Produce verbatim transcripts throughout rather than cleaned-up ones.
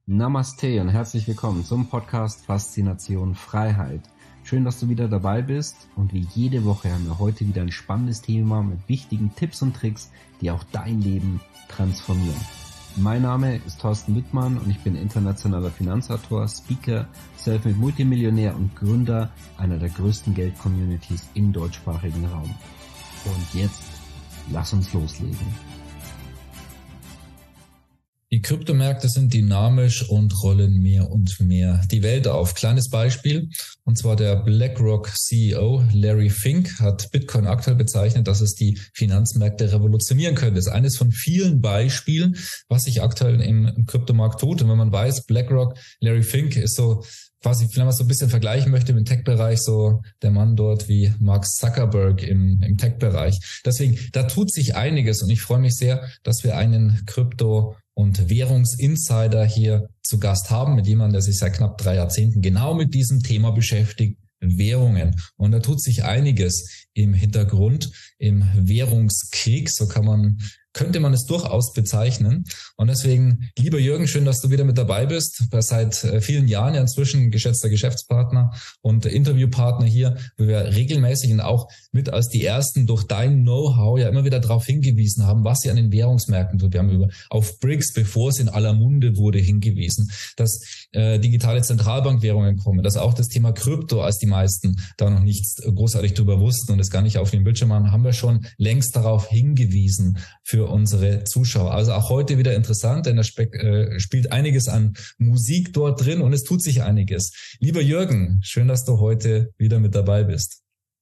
Namaste und herzlich willkommen zum Podcast Faszination Freiheit. Schön, dass du wieder dabei bist und wie jede Woche haben wir heute wieder ein spannendes Thema mit wichtigen Tipps und Tricks, die auch dein Leben transformieren. Mein Name ist Thorsten Wittmann und ich bin internationaler Finanzautor, Speaker, Selfmade Multimillionär und Gründer einer der größten Geld-Communities im deutschsprachigen Raum. Und jetzt, lass uns loslegen. Die Kryptomärkte sind dynamisch und rollen mehr und mehr die Welt auf. Kleines Beispiel, und zwar der BlackRock C E O Larry Fink hat Bitcoin aktuell bezeichnet, dass es die Finanzmärkte revolutionieren könnte. Das ist eines von vielen Beispielen, was sich aktuell im, im Kryptomarkt tut. Und wenn man weiß, BlackRock, Larry Fink ist so quasi, wenn man es so ein bisschen vergleichen möchte im Tech-Bereich, so der Mann dort wie Mark Zuckerberg im, im Tech-Bereich. Deswegen, da tut sich einiges und ich freue mich sehr, dass wir einen Krypto- und Währungsinsider hier zu Gast haben, mit jemandem, der sich seit knapp drei Jahrzehnten genau mit diesem Thema beschäftigt, Währungen. Und da tut sich einiges im Hintergrund, im Währungskrieg, so kann man, könnte man es durchaus bezeichnen. Und deswegen, lieber Jürgen, schön, dass du wieder mit dabei bist. Seit vielen Jahren ja inzwischen geschätzter Geschäftspartner und Interviewpartner hier, wo wir regelmäßig und auch mit als die Ersten durch dein Know-how ja immer wieder darauf hingewiesen haben, was sie an den Währungsmärkten tut. Wir haben über auf B R I C S, bevor es in aller Munde wurde, hingewiesen, dass äh, digitale Zentralbankwährungen kommen, dass auch das Thema Krypto, als die meisten da noch nichts großartig drüber wussten und es gar nicht auf den Bildschirm haben, haben wir schon längst darauf hingewiesen für unsere Zuschauer. Also auch heute wieder interessant, denn da spe- äh, spielt einiges an Musik dort drin und es tut sich einiges. Lieber Jürgen, schön, dass du heute wieder mit dabei bist.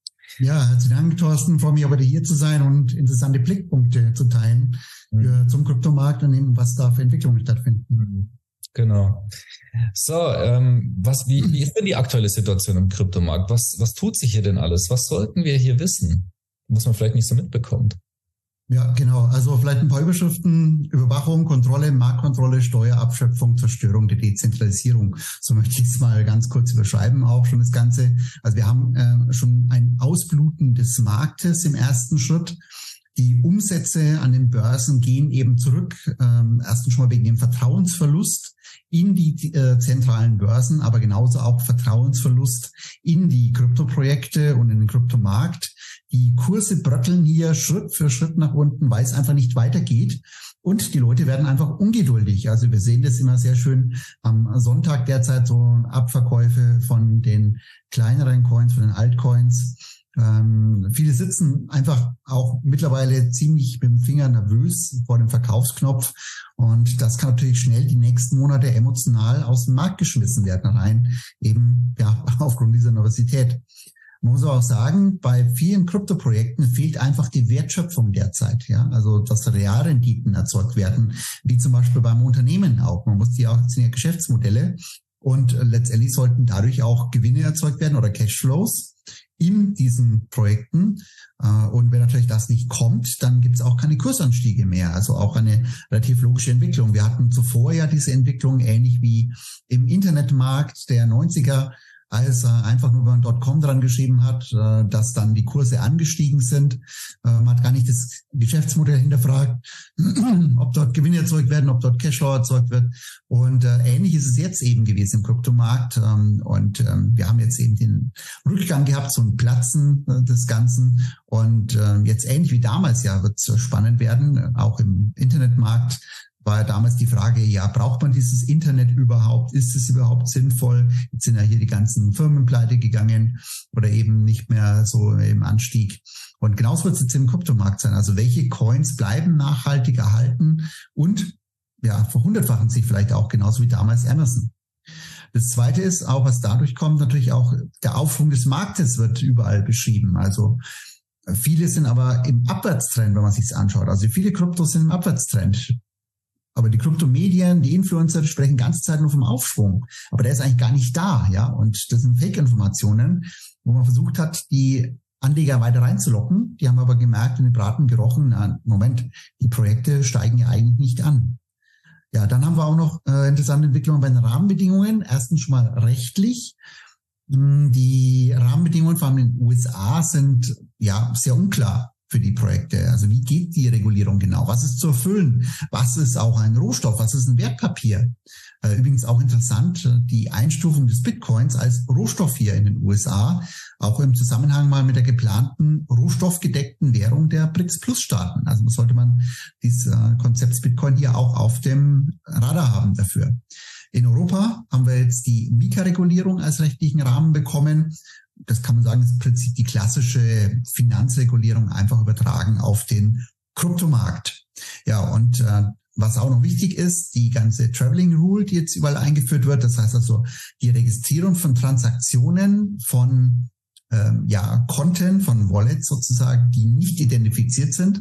Ja, herzlichen Dank, Thorsten. Ich freue mich aber, hier zu sein und interessante Blickpunkte zu teilen für, mhm. zum Kryptomarkt und eben, was da für Entwicklungen stattfinden. Genau. So, ähm, was, wie, wie ist denn die aktuelle Situation im Kryptomarkt? Was, was tut sich hier denn alles? Was sollten wir hier wissen, was man vielleicht nicht so mitbekommt? Ja, genau. Also vielleicht ein paar Überschriften: Überwachung, Kontrolle, Marktkontrolle, Steuerabschöpfung, Zerstörung der Dezentralisierung. So möchte ich es mal ganz kurz überschreiben, auch schon das Ganze. Also wir haben äh, schon ein Ausbluten des Marktes im ersten Schritt. Die Umsätze an den Börsen gehen eben zurück, ähm, erstens schon mal wegen dem Vertrauensverlust in die äh, zentralen Börsen, aber genauso auch Vertrauensverlust in die Kryptoprojekte und in den Kryptomarkt. Die Kurse bröckeln hier Schritt für Schritt nach unten, weil es einfach nicht weitergeht. Und die Leute werden einfach ungeduldig. Also wir sehen das immer sehr schön am Sonntag derzeit, so Abverkäufe von den kleineren Coins, von den Altcoins. Ähm, viele sitzen einfach auch mittlerweile ziemlich mit dem Finger nervös vor dem Verkaufsknopf und das kann natürlich schnell die nächsten Monate emotional aus dem Markt geschmissen werden, rein eben ja aufgrund dieser Nervosität. Man muss auch sagen, bei vielen Kryptoprojekten fehlt einfach die Wertschöpfung derzeit, ja, also dass Realrenditen erzeugt werden, wie zum Beispiel beim Unternehmen auch. Man muss die auch, das sind ja Geschäftsmodelle und letztendlich sollten dadurch auch Gewinne erzeugt werden oder Cashflows in diesen Projekten. Und wenn natürlich das nicht kommt, dann gibt es auch keine Kursanstiege mehr. Also auch eine relativ logische Entwicklung. Wir hatten zuvor ja diese Entwicklung ähnlich wie im Internetmarkt der neunziger, als er einfach nur über .com dran geschrieben hat, dass dann die Kurse angestiegen sind. Man hat gar nicht das Geschäftsmodell hinterfragt, ob dort Gewinne erzeugt werden, ob dort Cashflow erzeugt wird. Und ähnlich ist es jetzt eben gewesen im Kryptomarkt. Und wir haben jetzt eben den Rückgang gehabt, so ein Platzen des Ganzen. Und jetzt ähnlich wie damals, ja, wird es spannend werden, auch im Internetmarkt. War ja damals die Frage, ja, braucht man dieses Internet überhaupt? Ist es überhaupt sinnvoll? Jetzt sind ja hier die ganzen Firmen pleite gegangen oder eben nicht mehr so im Anstieg. Und genauso wird es jetzt im Kryptomarkt sein. Also welche Coins bleiben nachhaltig erhalten und ja, verhundertfachen sich vielleicht auch genauso wie damals Amazon. Das Zweite ist auch, was dadurch kommt, natürlich auch der Aufschwung des Marktes wird überall beschrieben. Also viele sind aber im Abwärtstrend, wenn man sich es anschaut. Also viele Kryptos sind im Abwärtstrend. Aber die Kryptomedien, die Influencer sprechen die ganze Zeit nur vom Aufschwung. Aber der ist eigentlich gar nicht da, ja. Und das sind Fake-Informationen, wo man versucht hat, die Anleger weiter reinzulocken. Die haben aber gemerkt, in den Braten gerochen, na, Moment, die Projekte steigen ja eigentlich nicht an. Ja, dann haben wir auch noch äh, interessante Entwicklungen bei den Rahmenbedingungen. Erstens schon mal rechtlich. Die Rahmenbedingungen vor allem in den U S A sind ja sehr unklar für die Projekte. Also wie geht die Regulierung genau? Was ist zu erfüllen? Was ist auch ein Rohstoff? Was ist ein Wertpapier? Übrigens auch interessant, die Einstufung des Bitcoins als Rohstoff hier in den U S A, auch im Zusammenhang mal mit der geplanten rohstoffgedeckten Währung der BRICS-Plus-Staaten. Also sollte man dieses Konzept Bitcoin hier auch auf dem Radar haben dafür. In Europa haben wir jetzt die MiCA-Regulierung als rechtlichen Rahmen bekommen. Das kann man sagen, ist im Prinzip die klassische Finanzregulierung einfach übertragen auf den Kryptomarkt. Ja, und äh, was auch noch wichtig ist, die ganze Traveling Rule, die jetzt überall eingeführt wird, das heißt also die Registrierung von Transaktionen von ähm, ja Konten, von Wallets sozusagen, die nicht identifiziert sind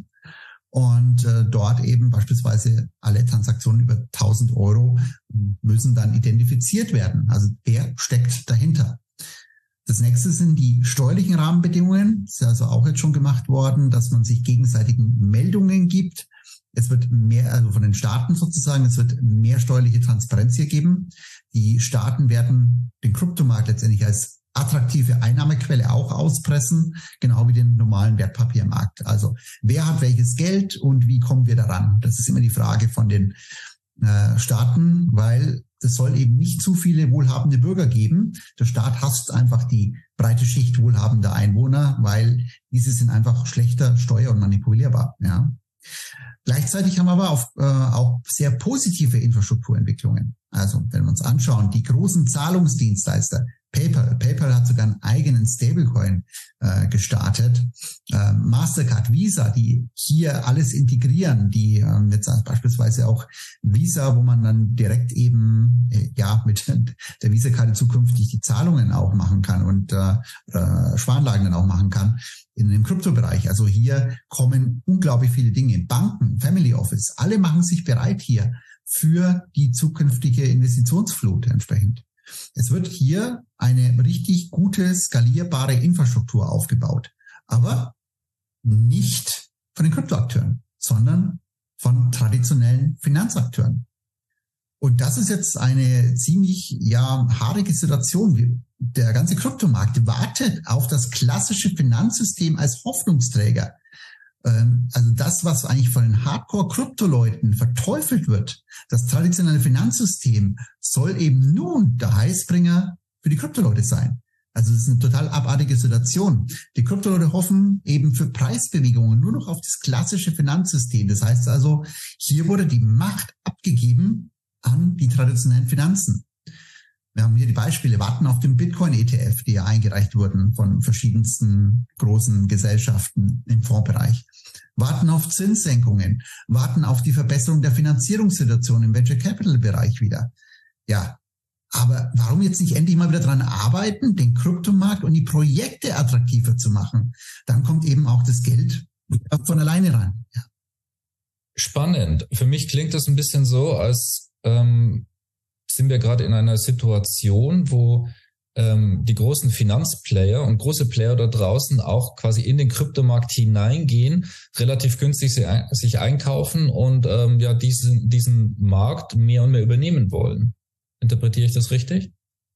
und äh, dort eben beispielsweise alle Transaktionen über tausend Euro müssen dann identifiziert werden. Also wer steckt dahinter? Das nächste sind die steuerlichen Rahmenbedingungen. Das ist also auch jetzt schon gemacht worden, dass man sich gegenseitigen Meldungen gibt. Es wird mehr, also von den Staaten sozusagen, es wird mehr steuerliche Transparenz hier geben. Die Staaten werden den Kryptomarkt letztendlich als attraktive Einnahmequelle auch auspressen, genau wie den normalen Wertpapiermarkt. Also wer hat welches Geld und wie kommen wir daran? Das ist immer die Frage von den äh, Staaten, weil es soll eben nicht zu viele wohlhabende Bürger geben. Der Staat hasst einfach die breite Schicht wohlhabender Einwohner, weil diese sind einfach schlechter steuer- und manipulierbar. Ja. Gleichzeitig haben wir aber auch, äh, auch sehr positive Infrastrukturentwicklungen. Also wenn wir uns anschauen, die großen Zahlungsdienstleister, PayPal, PayPal hat sogar einen eigenen Stablecoin äh, gestartet. Äh, Mastercard, Visa, die hier alles integrieren, die äh, jetzt beispielsweise auch Visa, wo man dann direkt eben äh, ja mit der Visa-Karte zukünftig die Zahlungen auch machen kann und äh, äh, Sparanlagen dann auch machen kann in dem Kryptobereich. Also hier kommen unglaublich viele Dinge. Banken, Family Office, alle machen sich bereit hier für die zukünftige Investitionsflut entsprechend. Es wird hier eine richtig gute, skalierbare Infrastruktur aufgebaut. Aber nicht von den Kryptoakteuren, sondern von traditionellen Finanzakteuren. Und das ist jetzt eine ziemlich, ja, haarige Situation. Der ganze Kryptomarkt wartet auf das klassische Finanzsystem als Hoffnungsträger. Also das, was eigentlich von den Hardcore-Krypto-Leuten verteufelt wird, das traditionelle Finanzsystem, soll eben nun der Heißbringer für die Krypto-Leute sein. Also das ist eine total abartige Situation. Die Krypto-Leute hoffen eben für Preisbewegungen nur noch auf das klassische Finanzsystem. Das heißt also, hier wurde die Macht abgegeben an die traditionellen Finanzen. Wir haben hier die Beispiele, warten auf den Bitcoin-E T F, die ja eingereicht wurden von verschiedensten großen Gesellschaften im Fondsbereich. Warten auf Zinssenkungen, warten auf die Verbesserung der Finanzierungssituation im Venture Capital Bereich wieder. Ja, aber warum jetzt nicht endlich mal wieder dran arbeiten, den Kryptomarkt und die Projekte attraktiver zu machen? Dann kommt eben auch das Geld von alleine ran. Ja. Spannend. Für mich klingt das ein bisschen so, als ähm, sind wir gerade in einer Situation, wo ähm, die großen Finanzplayer und große Player da draußen auch quasi in den Kryptomarkt hineingehen, relativ günstig sich, ein, sich einkaufen und ähm, ja diesen, diesen Markt mehr und mehr übernehmen wollen. Interpretiere ich das richtig?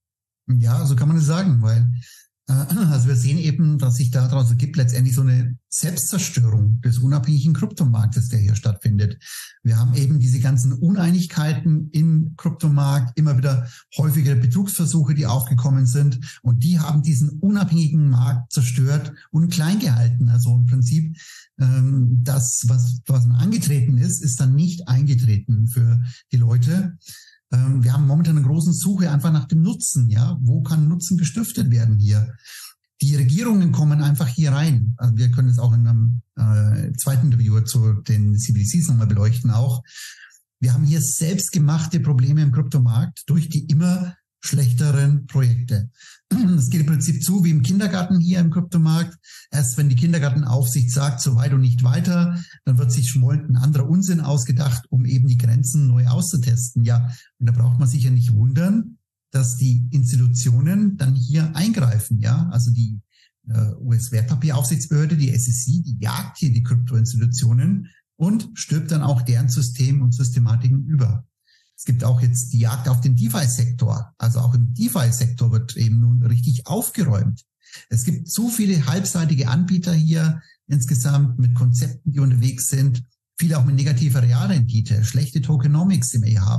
Ja, so kann man es sagen, weil äh, also wir sehen eben, dass sich daraus ergibt letztendlich so eine Selbstzerstörung des unabhängigen Kryptomarktes, der hier stattfindet. Wir haben eben diese ganzen Uneinigkeiten im Kryptomarkt, immer wieder häufigere Betrugsversuche, die aufgekommen sind, und die haben diesen unabhängigen Markt zerstört und klein gehalten. Also im Prinzip ähm, das, was, was angetreten ist, ist dann nicht eingetreten für die Leute. Wir haben momentan eine große Suche einfach nach dem Nutzen. Ja, wo kann Nutzen gestiftet werden hier? Die Regierungen kommen einfach hier rein. Also wir können es auch in einem äh, zweiten Interview zu den C B D Cs nochmal beleuchten auch. Wir haben hier selbstgemachte Probleme im Kryptomarkt durch die immer schlechteren Projekte. Das geht im Prinzip zu wie im Kindergarten hier im Kryptomarkt. Erst wenn die Kindergartenaufsicht sagt, so weit und nicht weiter, dann wird sich schmollend ein anderer Unsinn ausgedacht, um eben die Grenzen neu auszutesten. Ja, und da braucht man sich ja nicht wundern, dass die Institutionen dann hier eingreifen. Ja, also die äh, U S-Wertpapieraufsichtsbehörde, die S E C, die jagt hier die Kryptoinstitutionen und stirbt dann auch deren System und Systematiken über. Es gibt auch jetzt die Jagd auf den DeFi-Sektor. Also auch im DeFi-Sektor wird eben nun richtig aufgeräumt. Es gibt zu viele halbseitige Anbieter hier insgesamt mit Konzepten, die unterwegs sind. Viele auch mit negativer Realrendite, schlechte Tokenomics, die wir hier haben.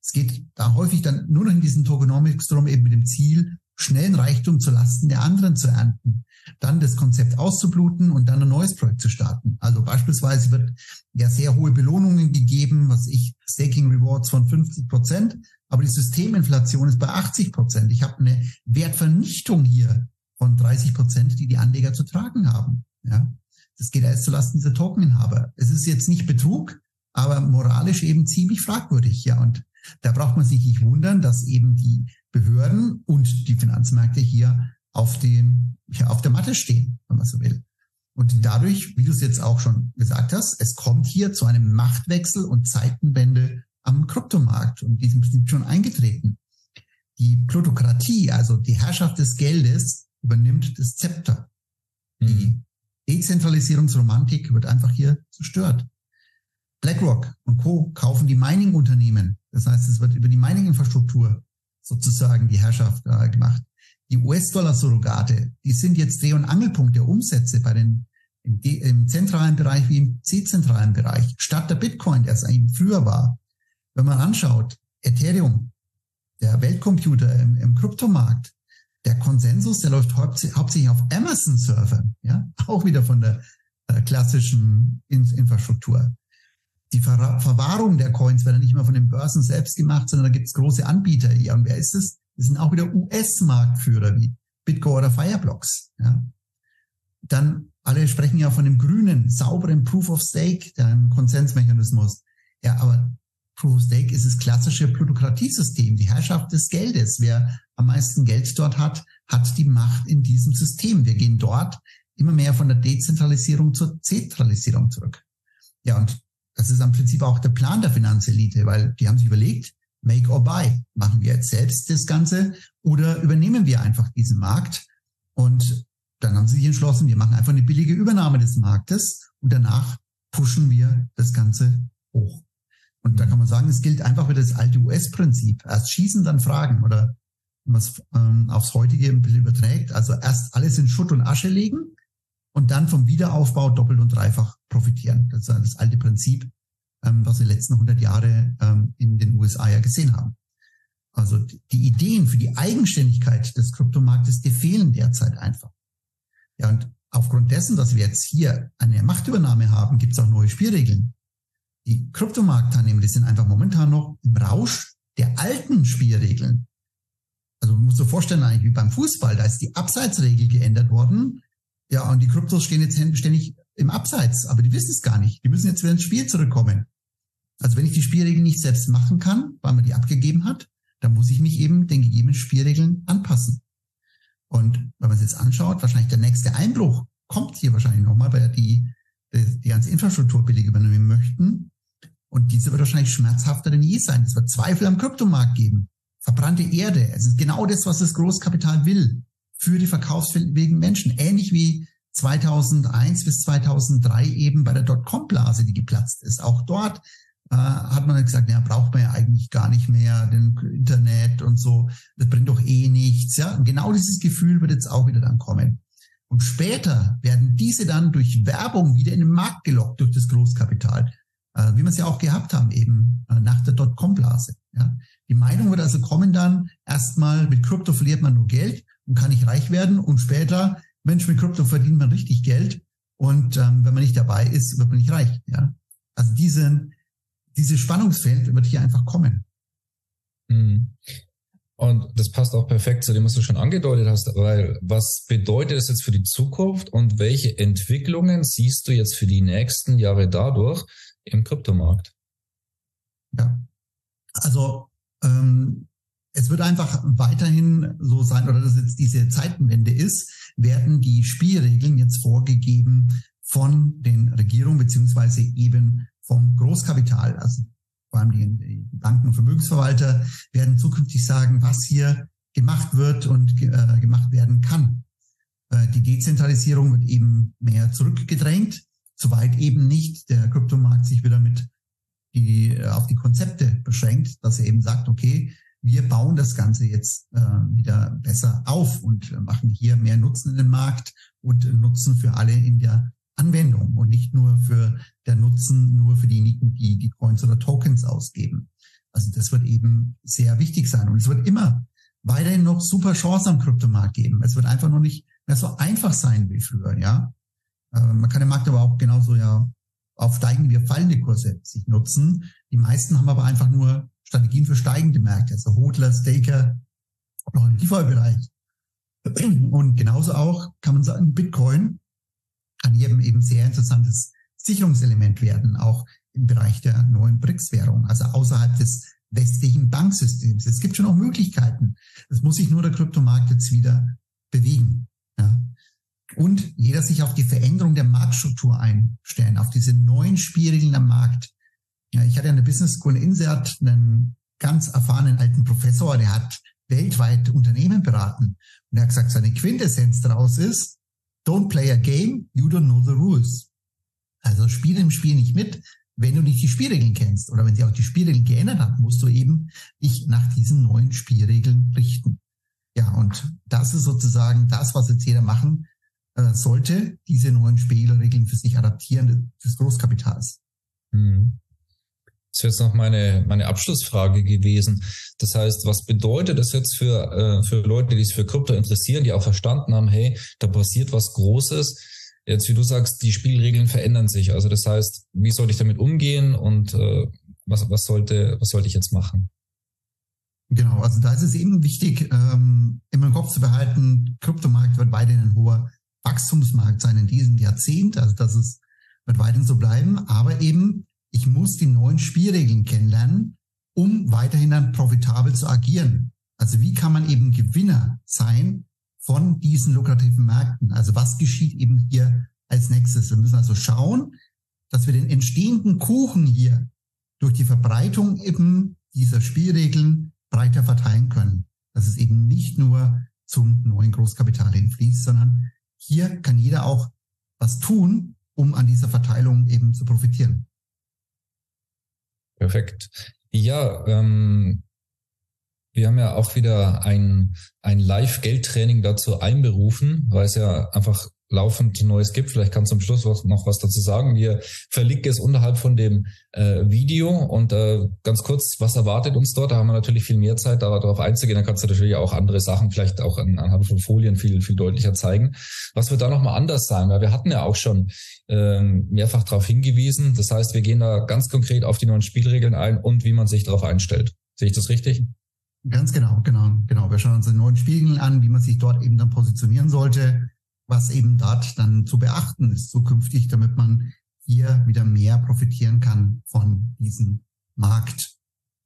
Es geht da häufig dann nur noch in diesen Tokenomics drum, eben mit dem Ziel, schnellen Reichtum zu Lasten der anderen zu ernten, dann das Konzept auszubluten und dann ein neues Projekt zu starten. Also beispielsweise wird ja sehr hohe Belohnungen gegeben, was ich, Staking Rewards von fünfzig Prozent, aber die Systeminflation ist bei achtzig Prozent. Ich habe eine Wertvernichtung hier von dreißig Prozent, die die Anleger zu tragen haben. Ja, das geht erst zulasten dieser Tokeninhaber. Es ist jetzt nicht Betrug, aber moralisch eben ziemlich fragwürdig. Ja, und da braucht man sich nicht wundern, dass eben die Behörden und die Finanzmärkte hier auf den, ja, auf der Matte stehen, wenn man so will. Und dadurch, wie du es jetzt auch schon gesagt hast, es kommt hier zu einem Machtwechsel und Zeitenwende am Kryptomarkt und diesem Prinzip schon eingetreten. Die Plutokratie, also die Herrschaft des Geldes, übernimmt das Zepter. Mhm. Die Dezentralisierungsromantik wird einfach hier zerstört. BlackRock und Co. kaufen die Mining-Unternehmen. Das heißt, es wird über die Mining-Infrastruktur sozusagen die Herrschaft äh, gemacht. Die U S-Dollar-Surrogate, die sind jetzt Dreh- und Angelpunkt der Umsätze bei den, im, im zentralen Bereich wie im dezentralen Bereich, statt der Bitcoin, der es eigentlich früher war. Wenn man anschaut, Ethereum, der Weltcomputer im, im Kryptomarkt, der Konsensus, der läuft hauptsächlich auf Amazon-Servern, ja, auch wieder von der äh, klassischen In- Infrastruktur. Die Ver- Verwahrung der Coins wird dann nicht mehr von den Börsen selbst gemacht, sondern da gibt es große Anbieter. Ja, und wer ist es? Das sind auch wieder U S-Marktführer wie Bitgo oder Fireblocks. Ja. Dann, alle sprechen ja von dem grünen, sauberen Proof of Stake, dem Konsensmechanismus. Ja, aber Proof of Stake ist das klassische Plutokratiesystem, die Herrschaft des Geldes. Wer am meisten Geld dort hat, hat die Macht in diesem System. Wir gehen dort immer mehr von der Dezentralisierung zur Zentralisierung zurück. Ja, und das ist im Prinzip auch der Plan der Finanzelite, weil die haben sich überlegt, make or buy. Machen wir jetzt selbst das Ganze oder übernehmen wir einfach diesen Markt? Und dann haben sie sich entschlossen, wir machen einfach eine billige Übernahme des Marktes und danach pushen wir das Ganze hoch. Und mhm. da kann man sagen, es gilt einfach wieder das alte U S-Prinzip. Erst schießen, dann fragen. Oder wenn man es ähm, aufs heutige ein bisschen überträgt, also erst alles in Schutt und Asche legen und dann vom Wiederaufbau doppelt und dreifach profitieren. Das ist das alte Prinzip, ähm, was wir die letzten hundert Jahre ähm, in den U S A ja gesehen haben. Also die Ideen für die Eigenständigkeit des Kryptomarktes, die fehlen derzeit einfach. Ja, und aufgrund dessen, dass wir jetzt hier eine Machtübernahme haben, gibt es auch neue Spielregeln. Die Kryptomarktteilnehmer, die sind einfach momentan noch im Rausch der alten Spielregeln. Also man muss sich vorstellen, eigentlich wie beim Fußball, da ist die Abseitsregel geändert worden. Ja, und die Kryptos stehen jetzt ständig im Abseits, aber die wissen es gar nicht. Die müssen jetzt wieder ins Spiel zurückkommen. Also wenn ich die Spielregeln nicht selbst machen kann, weil man die abgegeben hat, dann muss ich mich eben den gegebenen Spielregeln anpassen. Und wenn man es jetzt anschaut, wahrscheinlich der nächste Einbruch kommt hier wahrscheinlich nochmal, weil die, die die ganze Infrastruktur billig übernehmen möchten. Und diese wird wahrscheinlich schmerzhafter denn je sein. Es wird Zweifel am Kryptomarkt geben. Verbrannte Erde. Es ist genau das, was das Großkapital will. Für die verkaufsfähigen Menschen. Ähnlich wie zweitausendeins bis zweitausenddrei eben bei der Dotcom-Blase, die geplatzt ist. Auch dort äh, hat man gesagt, ja, braucht man ja eigentlich gar nicht mehr, den Internet und so. Das bringt doch eh nichts. Ja, und genau dieses Gefühl wird jetzt auch wieder dann kommen. Und später werden diese dann durch Werbung wieder in den Markt gelockt durch das Großkapital. Äh, wie wir es ja auch gehabt haben eben äh, nach der Dotcom-Blase. Ja. Die Meinung wird also kommen dann, erstmal mit Krypto verliert man nur Geld und kann nicht reich werden. Und später, Mensch, mit Krypto verdient man richtig Geld. Und ähm, wenn man nicht dabei ist, wird man nicht reich. Ja? Also diese, dieses Spannungsfeld wird hier einfach kommen. Und das passt auch perfekt zu dem, was du schon angedeutet hast, weil was bedeutet es jetzt für die Zukunft und welche Entwicklungen siehst du jetzt für die nächsten Jahre dadurch im Kryptomarkt? Ja, also ähm, es wird einfach weiterhin so sein, oder dass jetzt diese Zeitenwende ist, werden die Spielregeln jetzt vorgegeben von den Regierungen beziehungsweise eben vom Großkapital. Also vor allem die Banken und Vermögensverwalter werden zukünftig sagen, was hier gemacht wird und äh, gemacht werden kann. Äh, die Dezentralisierung wird eben mehr zurückgedrängt, soweit eben nicht der Kryptomarkt sich wieder mit die auf die Konzepte beschränkt, dass er eben sagt, okay, wir bauen das Ganze jetzt äh, wieder besser auf und machen hier mehr Nutzen in den Markt und Nutzen für alle in der Anwendung und nicht nur für der Nutzen nur für diejenigen, die die Coins oder Tokens ausgeben. Also das wird eben sehr wichtig sein. Und es wird immer weiterhin noch super Chancen am Kryptomarkt geben. Es wird einfach noch nicht mehr so einfach sein wie früher, ja. Man kann den Markt aber auch genauso ja auf steigende wie fallende Kurse sich nutzen. Die meisten haben aber einfach nur Strategien für steigende Märkte, also Hodler, Staker, noch im DeFi-Bereich. Und genauso auch kann man sagen, Bitcoin kann hier eben sehr interessantes Sicherungselement werden, auch im Bereich der neuen B R I C S-Währung, also außerhalb des westlichen Banksystems. Es gibt schon auch Möglichkeiten. Es muss sich nur der Kryptomarkt jetzt wieder bewegen. Ja. Und jeder sich auf die Veränderung der Marktstruktur einstellen, auf diese neuen Spielregeln am Markt. Ja, ich hatte an der Business School in Insert einen ganz erfahrenen alten Professor, der hat weltweit Unternehmen beraten. Und er hat gesagt, seine Quintessenz daraus ist, don't play a game, you don't know the rules. Also spiele im Spiel nicht mit, wenn du nicht die Spielregeln kennst. Oder wenn sich auch die Spielregeln geändert haben, musst du eben dich nach diesen neuen Spielregeln richten. Ja, und das ist sozusagen das, was jetzt jeder machen äh, sollte, diese neuen Spielregeln für sich adaptieren des Großkapitals. Hm. Das ist jetzt noch meine, meine Abschlussfrage gewesen. Das heißt, was bedeutet das jetzt für, äh, für Leute, die sich für Krypto interessieren, die auch verstanden haben, hey, da passiert was Großes. Jetzt, wie du sagst, die Spielregeln verändern sich. Also das heißt, wie soll ich damit umgehen und äh, was, was, sollte, was sollte ich jetzt machen? Genau, also da ist es eben wichtig, ähm, immer im Kopf zu behalten, Kryptomarkt wird weiterhin ein hoher Wachstumsmarkt sein in diesem Jahrzehnt. Also das ist, wird weiterhin so bleiben. Aber eben, ich muss die neuen Spielregeln kennenlernen, um weiterhin dann profitabel zu agieren. Also wie kann man eben Gewinner sein von diesen lukrativen Märkten? Also was geschieht eben hier als nächstes? Wir müssen also schauen, dass wir den entstehenden Kuchen hier durch die Verbreitung eben dieser Spielregeln breiter verteilen können. Dass es eben nicht nur zum neuen Großkapital hinfließt, sondern hier kann jeder auch was tun, um an dieser Verteilung eben zu profitieren. Perfekt. Ja, ähm, wir haben ja auch wieder ein, ein Live-Geldtraining dazu einberufen, weil es ja einfach laufend Neues gibt. Vielleicht kannst du am Schluss noch was dazu sagen. Wir verlinken es unterhalb von dem äh, Video und äh, ganz kurz, was erwartet uns dort? Da haben wir natürlich viel mehr Zeit, darauf einzugehen. Dann kannst du natürlich auch andere Sachen vielleicht auch an, anhand von Folien viel viel deutlicher zeigen. Was wird da nochmal anders sein? Weil wir hatten ja auch schon äh, mehrfach darauf hingewiesen. Das heißt, wir gehen da ganz konkret auf die neuen Spielregeln ein und wie man sich darauf einstellt. Sehe ich das richtig? Ganz genau, genau, genau. Wir schauen uns die neuen Spielregeln an, wie man sich dort eben dann positionieren sollte, was eben dort dann zu beachten ist zukünftig, damit man hier wieder mehr profitieren kann von diesem Markt.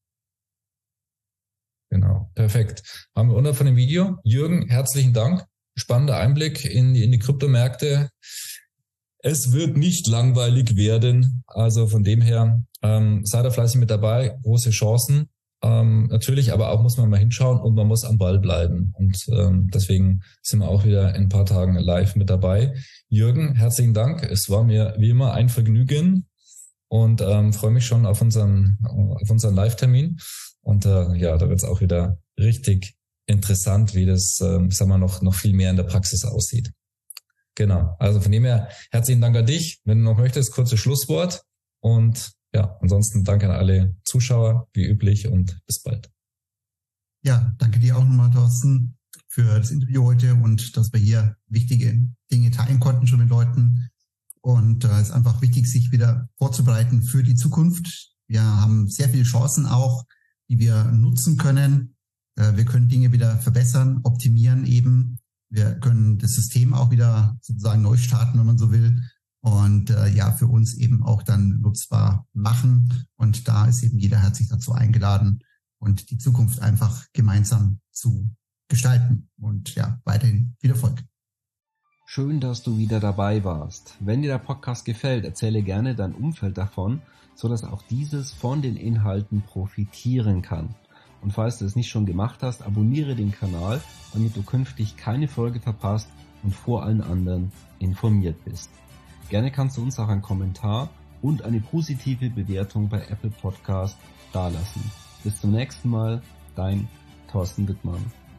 Genau, perfekt. Haben wir unter von dem Video. Jürgen, herzlichen Dank. Spannender Einblick in die, in die Kryptomärkte. Es wird nicht langweilig werden. Also von dem her, ähm, seid da fleißig mit dabei. Große Chancen. Ähm, natürlich, aber auch muss man mal hinschauen und man muss am Ball bleiben. Und ähm, deswegen sind wir auch wieder in ein paar Tagen live mit dabei. Jürgen, herzlichen Dank. Es war mir wie immer ein Vergnügen und ähm, freue mich schon auf unseren auf unseren Live-Termin. Und äh, ja, da wird es auch wieder richtig interessant, wie das, äh, sagen wir, noch noch viel mehr in der Praxis aussieht. Genau. Also von dem her herzlichen Dank an dich. Wenn du noch möchtest, kurzes Schlusswort und ja, ansonsten danke an alle Zuschauer, wie üblich, und bis bald. Ja, danke dir auch nochmal, Thorsten, für das Interview heute und dass wir hier wichtige Dinge teilen konnten schon mit Leuten. Und es äh, ist einfach wichtig, sich wieder vorzubereiten für die Zukunft. Wir haben sehr viele Chancen auch, die wir nutzen können. Äh, wir können Dinge wieder verbessern, optimieren eben. Wir können das System auch wieder sozusagen neu starten, wenn man so will. Und äh, ja, für uns eben auch dann nutzbar machen. Und da ist eben jeder herzlich dazu eingeladen und die Zukunft einfach gemeinsam zu gestalten. Und ja, weiterhin viel Erfolg. Schön, dass du wieder dabei warst. Wenn dir der Podcast gefällt, erzähle gerne dein Umfeld davon, sodass auch dieses von den Inhalten profitieren kann. Und falls du es nicht schon gemacht hast, abonniere den Kanal, damit du künftig keine Folge verpasst und vor allen anderen informiert bist. Gerne kannst du uns auch einen Kommentar und eine positive Bewertung bei Apple Podcast dalassen. Bis zum nächsten Mal, dein Thorsten Wittmann.